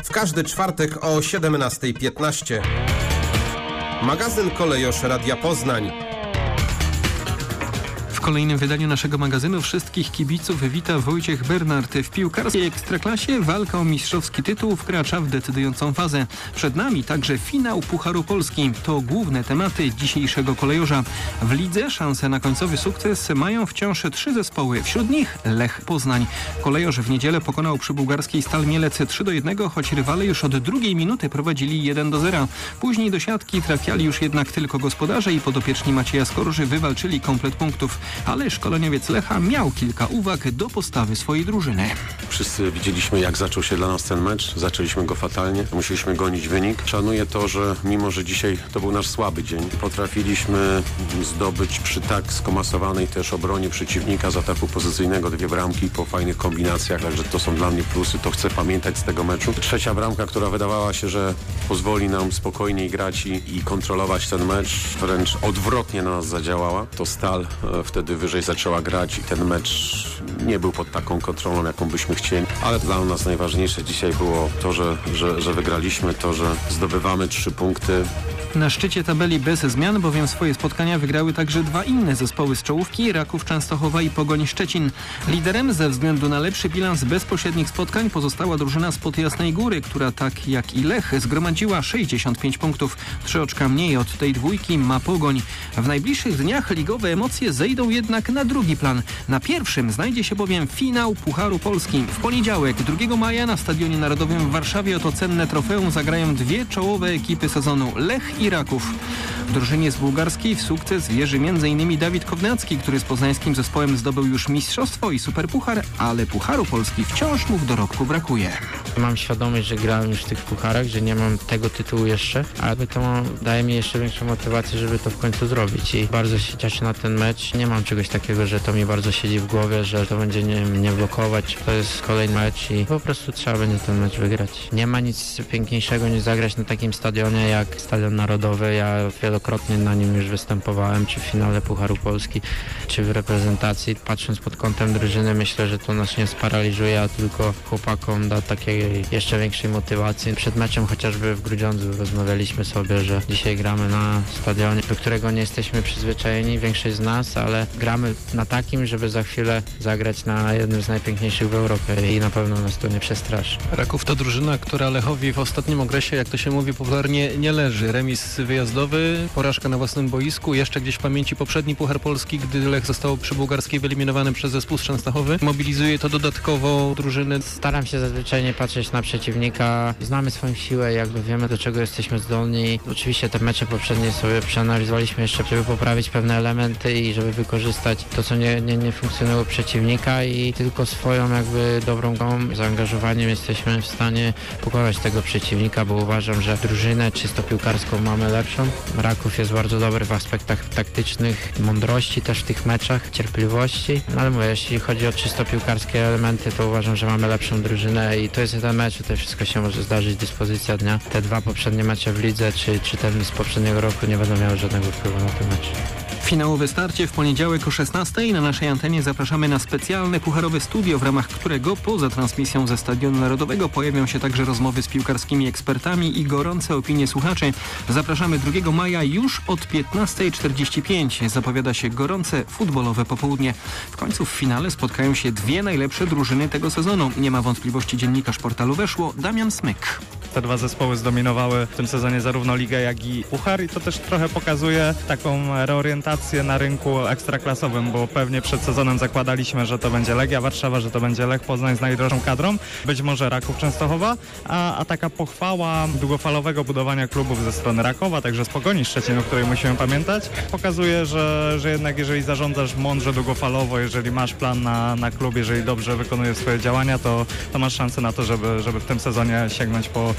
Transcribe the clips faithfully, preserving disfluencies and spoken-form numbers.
w każdy czwartek o siedemnasta piętnaście. Magazyn Kolejosz Radia Poznań. W kolejnym wydaniu naszego magazynu wszystkich kibiców wita Wojciech Bernard. W piłkarskiej Ekstraklasie walka o mistrzowski tytuł wkracza w decydującą fazę. Przed nami także finał Pucharu Polski. To główne tematy dzisiejszego kolejorza. W lidze szanse na końcowy sukces mają wciąż trzy zespoły. Wśród nich Lech Poznań. Kolejorz w niedzielę pokonał przy bułgarskiej Stal Mielec trzy do jednego, choć rywale już od drugiej minuty prowadzili jeden do zera. Później do siatki trafiali już jednak tylko gospodarze i podopieczni Macieja Skorży wywalczyli komplet punktów. Ale szkoleniowiec Lecha miał kilka uwag do postawy swojej drużyny. Wszyscy widzieliśmy, jak zaczął się dla nas ten mecz. Zaczęliśmy go fatalnie. Musieliśmy gonić wynik. Szanuję to, że mimo, że dzisiaj to był nasz słaby dzień, potrafiliśmy zdobyć przy tak skomasowanej też obronie przeciwnika z ataku pozycyjnego dwie bramki po fajnych kombinacjach. Także to są dla mnie plusy. To chcę pamiętać z tego meczu. Trzecia bramka, która wydawała się, że pozwoli nam spokojniej grać i, i kontrolować ten mecz, wręcz odwrotnie na nas zadziałała. To Stal e, wtedy wyżej zaczęła grać i ten mecz nie był pod taką kontrolą, jaką byśmy chcieli. Ale dla nas najważniejsze dzisiaj było to, że, że, że wygraliśmy, to, że zdobywamy trzy punkty. Na szczycie tabeli bez zmian, bowiem swoje spotkania wygrały także dwa inne zespoły z czołówki, Raków Częstochowa i Pogoń Szczecin. Liderem ze względu na lepszy bilans bezpośrednich spotkań pozostała drużyna spod Jasnej Góry, która tak jak i Lech zgromadziła sześćdziesiąt pięć punktów. Trzy oczka mniej od tej dwójki ma Pogoń. W najbliższych dniach ligowe emocje zejdą jednak na drugi plan. Na pierwszym znajdzie się bowiem finał Pucharu Polski. W poniedziałek, drugiego maja na Stadionie Narodowym w Warszawie o to cenne trofeum zagrają dwie czołowe ekipy sezonu, Lech i Raków. W drużynie z bułgarskiej w sukces wierzy między innymi Dawid Kownacki, który z poznańskim zespołem zdobył już mistrzostwo i superpuchar, ale Pucharu Polski wciąż mu w dorobku brakuje. Mam świadomość, że grałem już w tych pucharach, że nie mam tego tytułu jeszcze, ale to daje mi jeszcze większą motywację, żeby to w końcu zrobić i bardzo się cieszę na ten mecz. Nie mam czegoś takiego, że to mi bardzo siedzi w głowie, że to będzie nie, nie blokować. To jest kolejny mecz i po prostu trzeba będzie ten mecz wygrać. Nie ma nic piękniejszego niż zagrać na takim stadionie jak Stadion Narodowy. Ja wielokrotnie na nim już występowałem, czy w finale Pucharu Polski, czy w reprezentacji. Patrząc pod kątem drużyny, myślę, że to nas nie sparaliżuje, a tylko chłopakom da takiej jeszcze większej motywacji. Przed meczem chociażby w Grudziądzu rozmawialiśmy sobie, że dzisiaj gramy na stadionie, do którego nie jesteśmy przyzwyczajeni, większość z nas, ale gramy na takim, żeby za chwilę zagrać na jednym z najpiękniejszych w Europie i na pewno nas to nie przestraszy. Raków to drużyna, która Lechowi w ostatnim okresie, jak to się mówi popularnie, nie leży. Remis wyjazdowy, porażka na własnym boisku, jeszcze gdzieś w pamięci poprzedni Puchar Polski, gdy Lech został przy bułgarskiej wyeliminowany przez zespół z Częstochowy. Mobilizuje to dodatkowo drużyny. Staram się zazwyczaj nie patrzeć na przeciwnika. Znamy swoją siłę, jakby wiemy, do czego jesteśmy zdolni. Oczywiście te mecze poprzednie sobie przeanalizowaliśmy jeszcze, żeby poprawić pewne elementy i żeby wykorzystać to, co nie, nie, nie funkcjonowało przeciwnika i tylko swoją jakby dobrą grą, zaangażowaniem jesteśmy w stanie pokonać tego przeciwnika, bo uważam, że drużynę czysto piłkarską mamy lepszą. Raków jest bardzo dobry w aspektach taktycznych, mądrości też w tych meczach, cierpliwości, ale mówię, jeśli chodzi o czysto piłkarskie elementy, to uważam, że mamy lepszą drużynę i to jest ten mecz, tutaj wszystko się może zdarzyć, dyspozycja dnia. Te dwa poprzednie mecze w lidze, czy, czy ten z poprzedniego roku nie będą miały żadnego wpływu na ten mecz. Finałowe starcie w poniedziałek o szesnastej. Na naszej antenie zapraszamy na specjalne pucharowe studio, w ramach którego poza transmisją ze Stadionu Narodowego pojawią się także rozmowy z piłkarskimi ekspertami i gorące opinie słuchaczy. Zapraszamy drugiego maja już od piętnasta czterdzieści pięć. Zapowiada się gorące futbolowe popołudnie. W końcu w finale spotkają się dwie najlepsze drużyny tego sezonu. Nie ma wątpliwości dziennikarz portalu Weszło, Damian Smyk. Te dwa zespoły zdominowały w tym sezonie zarówno ligę, jak i puchar i to też trochę pokazuje taką reorientację na rynku ekstraklasowym, bo pewnie przed sezonem zakładaliśmy, że to będzie Legia Warszawa, że to będzie Lech Poznań z najdroższą kadrą, być może Raków Częstochowa, a, a taka pochwała długofalowego budowania klubów ze strony Rakowa, także z Pogoni Szczecin, o której musimy pamiętać, pokazuje, że, że jednak jeżeli zarządzasz mądrze, długofalowo, jeżeli masz plan na, na klub, jeżeli dobrze wykonujesz swoje działania, to, to masz szansę na to, żeby, żeby w tym sezonie sięgnąć po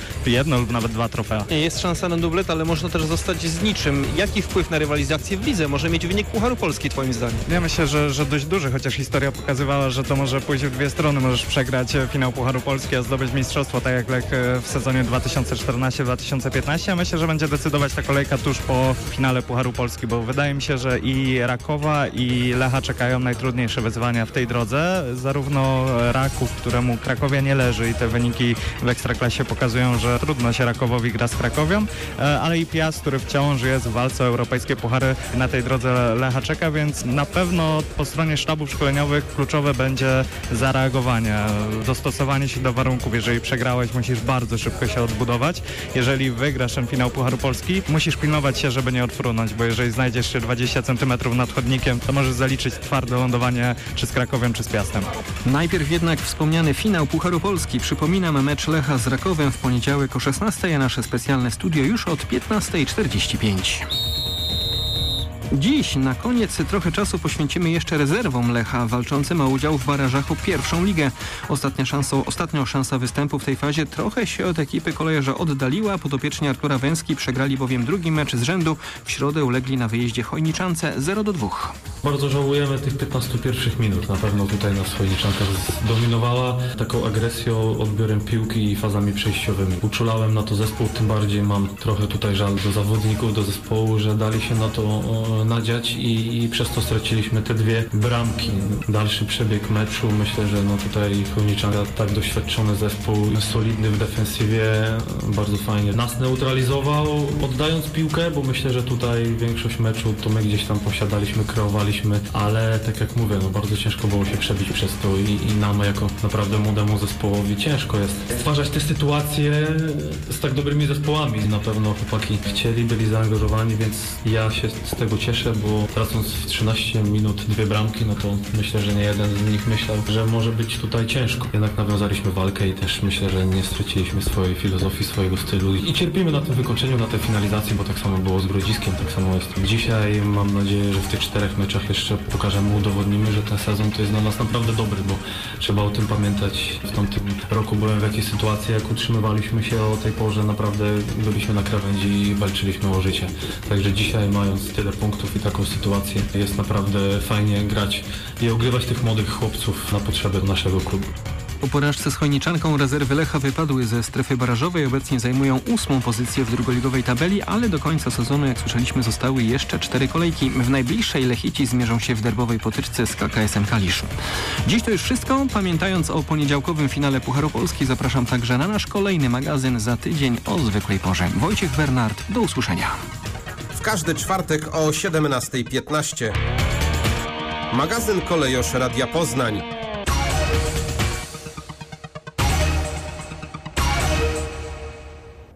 jedno lub nawet dwa trofea. Jest szansa na dublet, ale można też zostać z niczym. Jaki wpływ na rywalizację w lidze może mieć wynik Pucharu Polski, twoim zdaniem? Ja myślę, że, że dość duży, chociaż historia pokazywała, że to może pójść w dwie strony. Możesz przegrać finał Pucharu Polski, a zdobyć mistrzostwo, tak jak Lech w sezonie dwa tysiące czternastym dwa tysiące piętnastym. Ja myślę, że będzie decydować ta kolejka tuż po finale Pucharu Polski, bo wydaje mi się, że i Rakowa, i Lecha czekają najtrudniejsze wyzwania w tej drodze. Zarówno Raków, któremu Krakowia nie leży i te wyniki w Ekstraklasie pokazują, że trudno się Rakowowi gra z Krakowią, ale i Piast, który wciąż jest w walce o europejskie puchary, na tej drodze Lecha czeka, więc na pewno po stronie sztabów szkoleniowych kluczowe będzie zareagowanie, dostosowanie się do warunków. Jeżeli przegrałeś, musisz bardzo szybko się odbudować. Jeżeli wygrasz ten finał Pucharu Polski, musisz pilnować się, żeby nie odfrunąć, bo jeżeli znajdziesz się dwadzieścia centymetrów nad chodnikiem, to możesz zaliczyć twarde lądowanie czy z Krakowią, czy z Piastem. Najpierw jednak wspomniany finał Pucharu Polski. Przypominam, mecz Lecha z Rakowem w poniedziałek o szesnastej, a nasze specjalne studio już od piętnastej czterdzieści pięć. Dziś na koniec trochę czasu poświęcimy jeszcze rezerwom Lecha walczącym o udział w barażach o pierwszą ligę. Ostatnia szansą, ostatnią szansa występu w tej fazie trochę się od ekipy kolejarza oddaliła. Podopieczni Artura Węski przegrali bowiem drugi mecz z rzędu. W środę ulegli na wyjeździe Chojniczance zero do dwóch. Bardzo żałujemy tych piętnastu pierwszych minut. Na pewno tutaj nas Chojniczanka zdominowała taką agresją, odbiorem piłki i fazami przejściowymi. Uczulałem na to zespół, tym bardziej mam trochę tutaj żal do zawodników, do zespołu, że dali się na to nadziać i, i przez to straciliśmy te dwie bramki. Dalszy przebieg meczu, myślę, że no tutaj Chojniczanka, tak doświadczony zespół, solidny w defensywie, bardzo fajnie nas neutralizował, oddając piłkę, bo myślę, że tutaj większość meczu to my gdzieś tam posiadaliśmy, kreowaliśmy, ale tak jak mówię, no bardzo ciężko było się przebić przez to i, i nam jako naprawdę młodemu zespołowi ciężko jest stwarzać te sytuacje z tak dobrymi zespołami. Na pewno chłopaki chcieli, byli zaangażowani, więc ja się z tego cieszę, bo tracąc w trzynaście minut dwie bramki, no to myślę, że nie jeden z nich myślał, że może być tutaj ciężko. Jednak nawiązaliśmy walkę i też myślę, że nie straciliśmy swojej filozofii, swojego stylu i cierpimy na tym wykończeniu, na tej finalizacji, bo tak samo było z Grodziskiem, tak samo jest. Dzisiaj mam nadzieję, że w tych czterech meczach jeszcze pokażemy, udowodnimy, że ten sezon to jest dla nas naprawdę dobry, bo trzeba o tym pamiętać. W tamtym roku byłem w jakiejś sytuacji, jak utrzymywaliśmy się o tej porze, naprawdę byliśmy na krawędzi i walczyliśmy o życie. Także dzisiaj, mając tyle punktów i taką sytuację, jest naprawdę fajnie grać i ogrywać tych młodych chłopców na potrzeby naszego klubu. Po porażce z Chojniczanką rezerwy Lecha wypadły ze strefy barażowej. Obecnie zajmują ósmą pozycję w drugoligowej tabeli, ale do końca sezonu, jak słyszeliśmy, zostały jeszcze cztery kolejki. W najbliższej Lechici zmierzą się w derbowej potyczce z K K S-em Kalisz. Dziś to już wszystko. Pamiętając o poniedziałkowym finale Pucharu Polski, zapraszam także na nasz kolejny magazyn za tydzień o zwykłej porze. Wojciech Bernard, do usłyszenia. W każdy czwartek o siedemnastej piętnaście. Magazyn Kolejosz Radia Poznań.